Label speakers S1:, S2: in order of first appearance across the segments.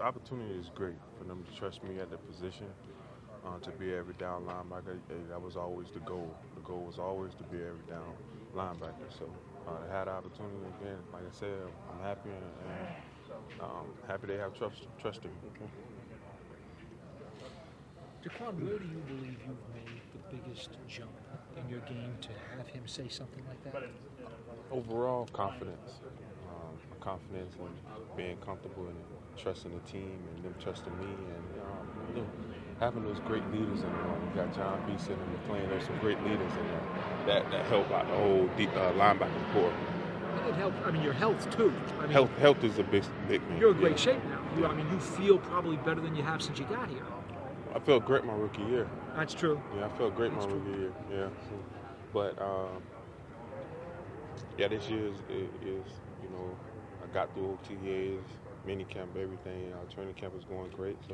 S1: the opportunity is great for them to trust me at the position, to be every down linebacker. That was always the goal. The goal was always to be every down linebacker. So to have the opportunity again, like I said, I'm happy and happy they have trusted me.
S2: Okay.
S3: Jaquan, where do you believe you've made the biggest jump in your game to have him say something like that?
S1: Overall, confidence. Confidence in being comfortable and trusting the team and them trusting me and having those great leaders in the room. You got John Beeson and McClain. There's some great leaders in there that help out the whole linebacking core.
S3: And it helps. I mean, your health too. I mean,
S1: health is a big thing.
S3: You're in great shape now. I mean, you feel probably better than you have since you got here.
S1: I felt great my rookie year.
S3: That's true.
S1: Yeah, I felt great my rookie year. Yeah, but this year is I got through OTAs, mini camp, everything. Our training camp is going great. So,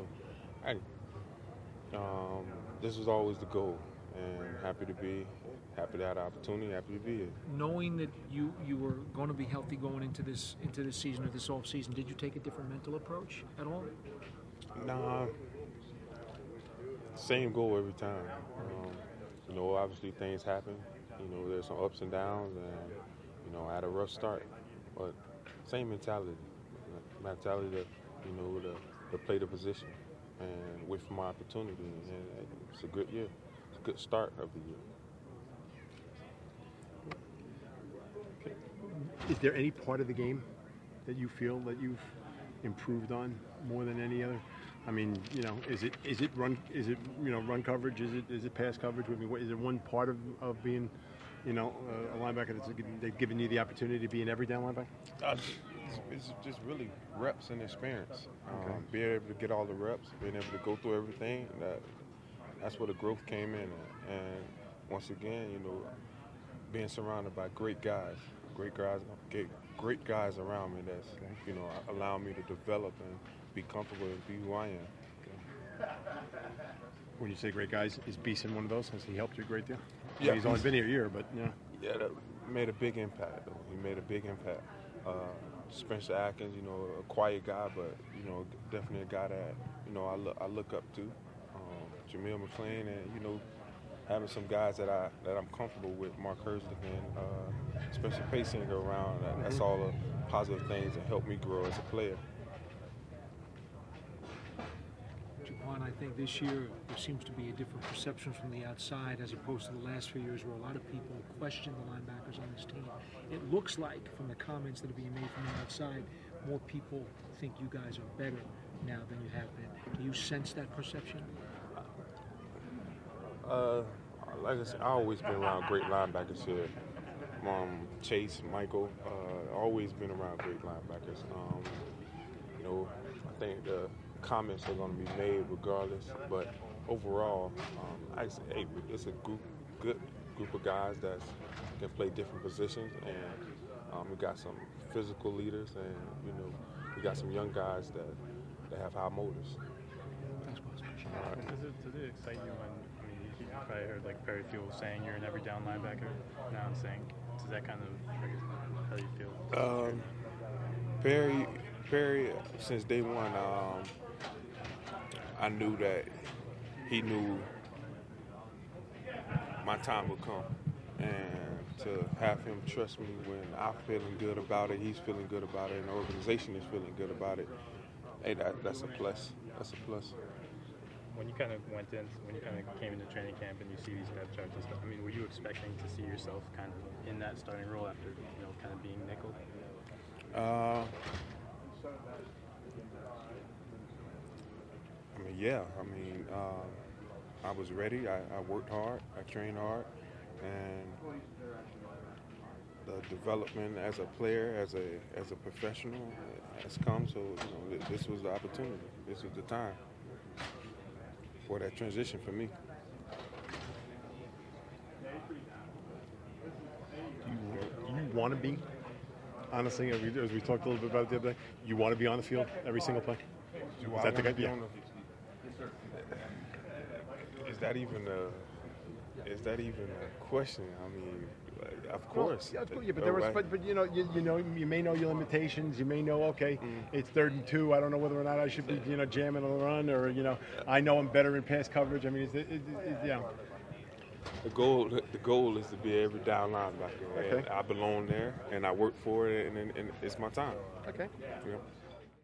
S1: this was always the goal, and happy to have the opportunity, happy to be here.
S3: Knowing that you were going to be healthy going into this season or this off season, did you take a different mental approach at all?
S1: Nah, same goal every time. Obviously things happen. There's some ups and downs, and I had a rough start, but same mentality to play the position and wait for my opportunity. And it's a good year. It's a good start of the year.
S2: Is there any part of the game that you feel that you've improved on more than any other? I mean, is it run coverage? Is it pass coverage? I mean, is it one part of being, a linebacker they've given you the opportunity to be an every down linebacker?
S1: It's just really reps and experience.
S2: Okay.
S1: Being able to get all the reps, being able to go through everything. That's where the growth came in. And once again, being surrounded by great guys around me that's allowing me to develop and be comfortable and be who I am.
S2: Okay. When you say great guys, is Beeson one of those? Has he helped you a great deal?
S1: Yeah,
S2: he's only been here a year, but yeah.
S1: Yeah, that made a big impact. Though. He made a big impact. Spencer Atkins, a quiet guy, but definitely a guy that I look up to. Jamil McClain, and having some guys that I'm comfortable with, Mark Herzlich and Spencer Paysinger around. That's all the positive things that help me grow as a player.
S3: Jaquan, I think this year there seems to be a different perception from the outside as opposed to the last few years where a lot of people question the linebackers on this team. It looks like, from the comments that are being made from the outside, more people think you guys are better now than you have been. Do you sense that perception?
S1: Like I said, I've always been around great linebackers here. Chase, Michael, always been around great linebackers. I think the comments are going to be made regardless, but overall, I say, hey, it's a good group of guys that can play different positions, and we got some physical leaders, and we got some young guys that have high motors.
S4: Does it excite you when, you probably heard like Perry Fewell saying you're an every down linebacker, now I'm saying, does that kind of trigger how you feel?
S1: Perry, since day one, I knew that he knew my time would come, and to have him trust me when I'm feeling good about it, he's feeling good about it, and the organization is feeling good about it. Hey, that's a plus. That's a plus.
S4: When you kind of came into training camp and you see these depth charts and stuff, were you expecting to see yourself kind of in that starting role after, kind of being nickel?
S1: Yeah. I was ready. I worked hard. I trained hard, and the development as a player, as a professional, has come. So this was the opportunity. This was the time for that transition for me.
S2: Do you want to be, honestly, as we talked a little bit about it the other day, you want to be on the field every single play?
S1: Is that the idea? Is that even a question? Of course.
S2: Yeah, of course. Yeah, but there was,
S1: Right.
S2: but you may know your limitations. You may know, okay, it's 3rd and 2. I don't know whether or not I should be, jamming on the run, or I know I'm better in pass coverage. I mean,
S1: The goal is to be every down linebacker.
S2: Okay.
S1: And I belong there, and I work for it, and it's my time.
S2: Okay.
S1: You know?